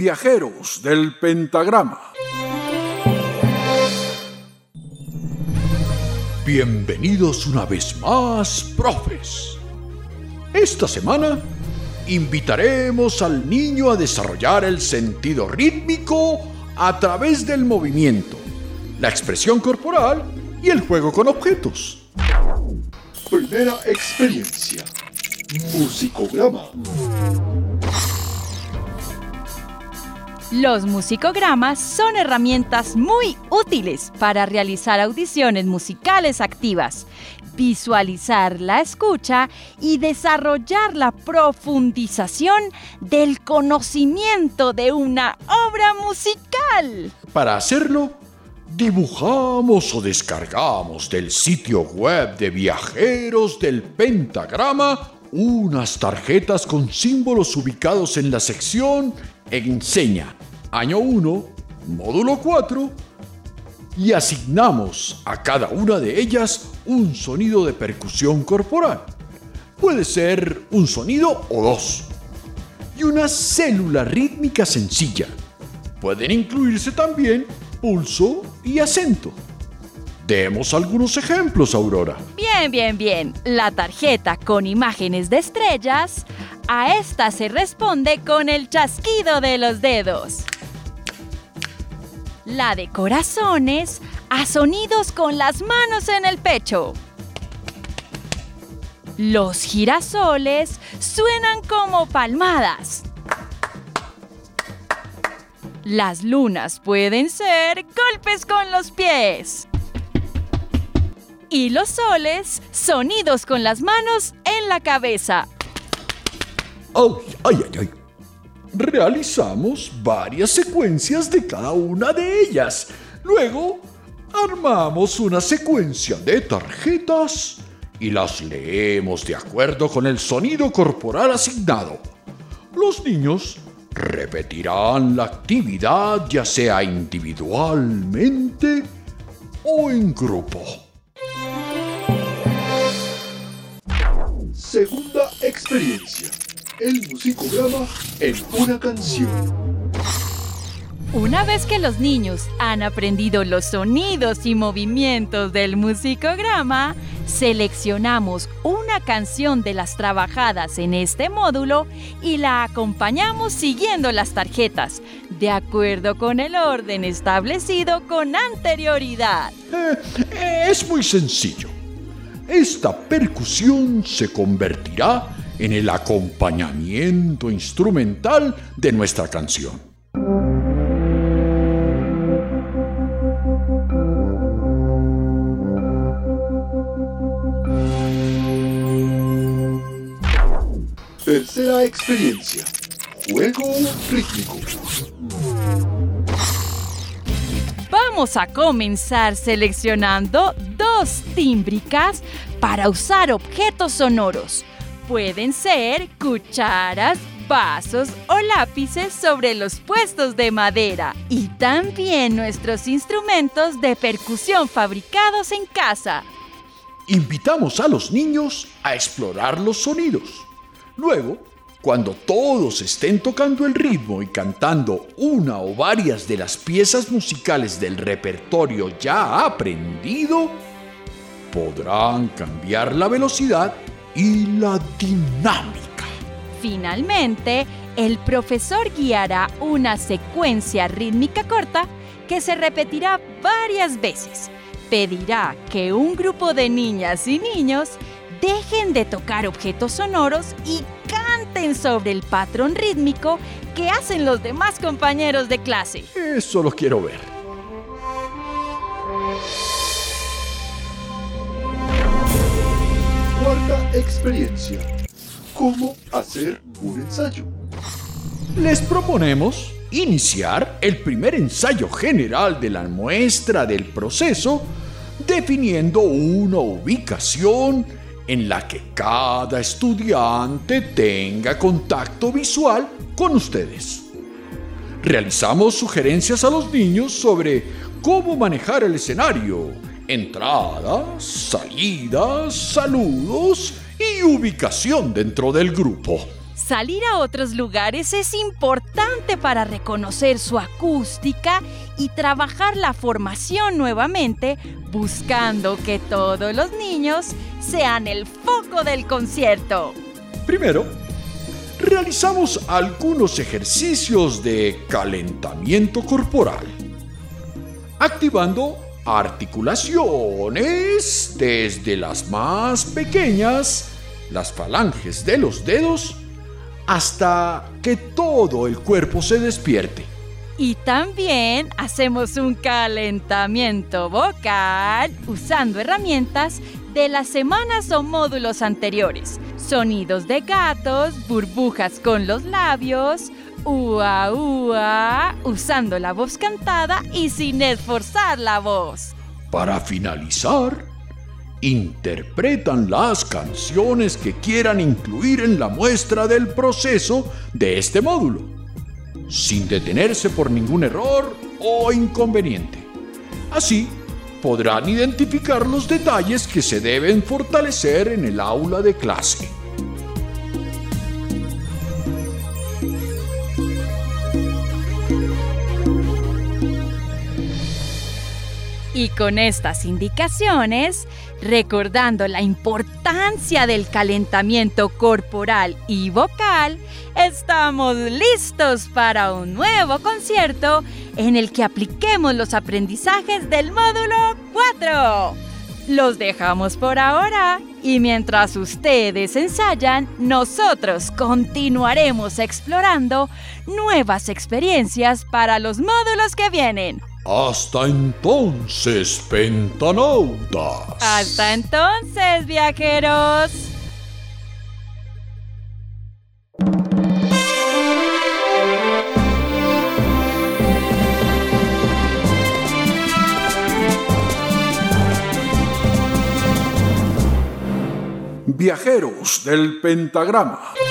Viajeros del Pentagrama. Bienvenidos una vez más, profes. Esta semana invitaremos al niño a desarrollar el sentido rítmico a través del movimiento, la expresión corporal y el juego con objetos. Primera experiencia: musicograma. Los musicogramas son herramientas muy útiles para realizar audiciones musicales activas, visualizar la escucha y desarrollar la profundización del conocimiento de una obra musical. Para hacerlo, dibujamos o descargamos del sitio web de Viajeros del Pentagrama unas tarjetas con símbolos ubicados en la sección Enseña, año 1, módulo 4, y asignamos a cada una de ellas un sonido de percusión corporal. Puede ser un sonido o dos. Y una célula rítmica sencilla. Pueden incluirse también pulso y acento. Demos algunos ejemplos, Aurora. Bien. La tarjeta con imágenes de estrellas, a esta se responde con el chasquido de los dedos. La de corazones, a sonidos con las manos en el pecho. Los girasoles suenan como palmadas. Las lunas pueden ser golpes con los pies. Y los soles, sonidos con las manos en la cabeza. ¡Ay! Realizamos varias secuencias de cada una de ellas. Luego, armamos una secuencia de tarjetas y las leemos de acuerdo con el sonido corporal asignado. Los niños repetirán la actividad ya sea individualmente o en grupo. Segunda experiencia: el musicograma en una canción. Una vez que los niños han aprendido los sonidos y movimientos del musicograma, seleccionamos una canción de las trabajadas en este módulo y la acompañamos siguiendo las tarjetas, de acuerdo con el orden establecido con anterioridad. Es muy sencillo. Esta percusión se convertirá en el acompañamiento instrumental de nuestra canción. Tercera experiencia: juego rítmico. Vamos a comenzar seleccionando dos tímbricas para usar objetos sonoros. Pueden ser cucharas, vasos o lápices sobre los puestos de madera. Y también nuestros instrumentos de percusión fabricados en casa. Invitamos a los niños a explorar los sonidos. Luego, cuando todos estén tocando el ritmo y cantando una o varias de las piezas musicales del repertorio ya aprendido, podrán cambiar la velocidad y la dinámica. Finalmente, el profesor guiará una secuencia rítmica corta que se repetirá varias veces. Pedirá que un grupo de niñas y niños dejen de tocar objetos sonoros y canten sobre el patrón rítmico que hacen los demás compañeros de clase. Eso lo quiero ver. Cuarta experiencia: ¿cómo hacer un ensayo? Les proponemos iniciar el primer ensayo general de la muestra del proceso definiendo una ubicación en la que cada estudiante tenga contacto visual con ustedes. Realizamos sugerencias a los niños sobre cómo manejar el escenario, entradas, salidas, saludos y ubicación dentro del grupo. Salir a otros lugares es importante para reconocer su acústica y trabajar la formación nuevamente, buscando que todos los niños sean el foco del concierto. Primero, realizamos algunos ejercicios de calentamiento corporal, activando articulaciones desde las más pequeñas, las falanges de los dedos, hasta que todo el cuerpo se despierte. Y también hacemos un calentamiento vocal usando herramientas de las semanas o módulos anteriores. Sonidos de gatos, burbujas con los labios, ua ua, usando la voz cantada y sin esforzar la voz. Para finalizar, interpretan las canciones que quieran incluir en la muestra del proceso de este módulo, sin detenerse por ningún error o inconveniente. Así, podrán identificar los detalles que se deben fortalecer en el aula de clase. Y con estas indicaciones, recordando la importancia del calentamiento corporal y vocal, estamos listos para un nuevo concierto en el que apliquemos los aprendizajes del módulo 4. Los dejamos por ahora y mientras ustedes ensayan, nosotros continuaremos explorando nuevas experiencias para los módulos que vienen. Hasta entonces, pentanautas. Hasta entonces, viajeros. Viajeros del pentagrama.